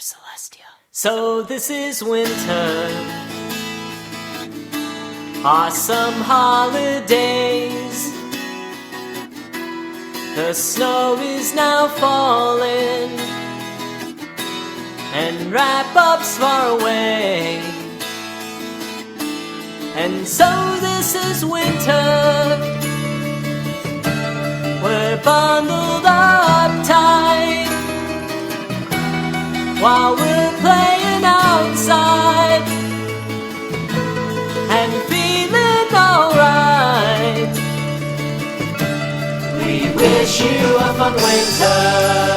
Celestia. So this is winter, awesome holidays. The snow is now falling, and wrap-ups far away. And so this is winter, we're bundled up tight, while we're playing outside and feeling alright. We wish you a fun winter,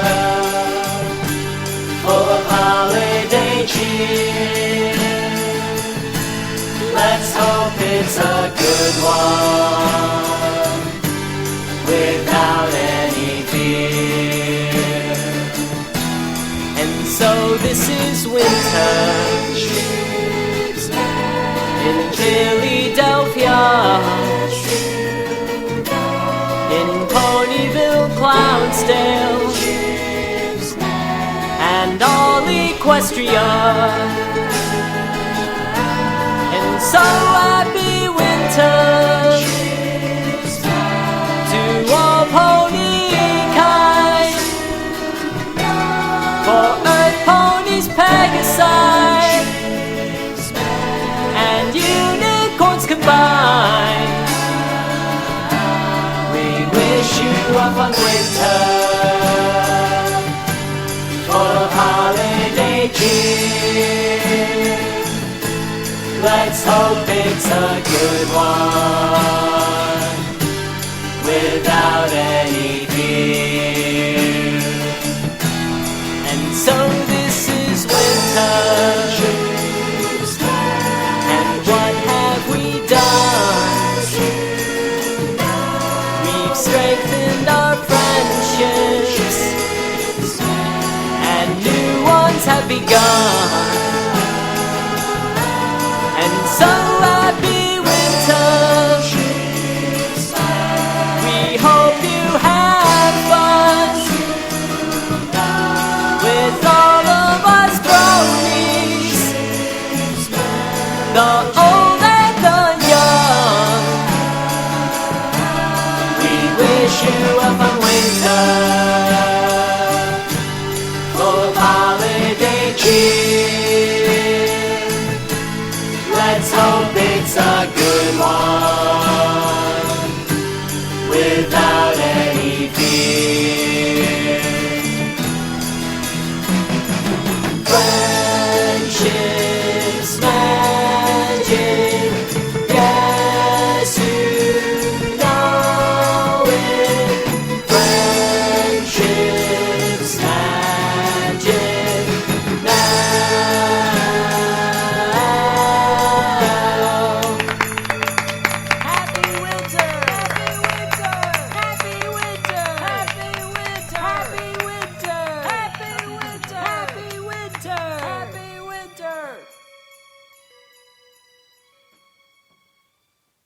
full of holiday cheer. Let's hope it's a good one, without any fear. And so this is winter in Philadelphia, in Ponyville, Clownsdale, and all Equestria. And so happy winter to all pony kind, for Earth ponies, Pegasi, and unicorns combined. We wish you a fun winter, full of holiday cheer. Let's hope it's a good one, without any fear. And so this is winter, and what have we done? We've strengthened our friendships, and new ones have begun. And so happy winter, we hope you have fun with all of us bronies, the old and the young. We wish you a fun winter, full of holiday cheer. Let's hope it's a good one.